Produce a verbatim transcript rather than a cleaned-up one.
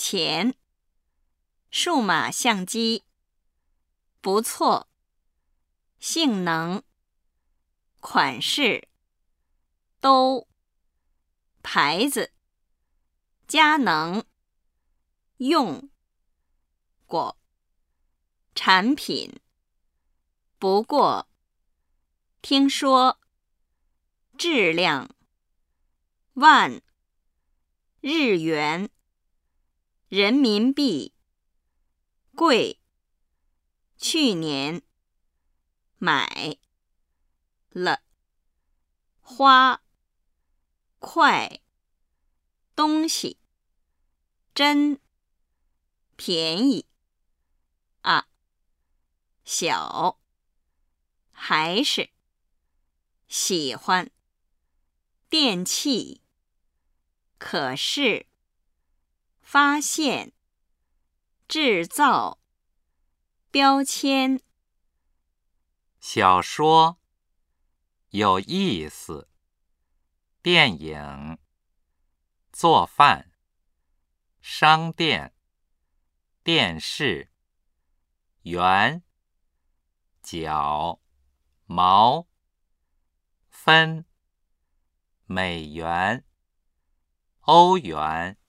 钱，数码相机，不错，性能，款式，都，牌子，佳能，用，过，产品，不过，听说，质量，万，日元，人民币，贵，去年，买，了，花，快，东西，真，便宜，啊，小，还是，喜欢，电器，可是，发现，制造，标签， 小说，有意思，电影，做饭，商店，电视，元，角，毛，分，美元，欧元。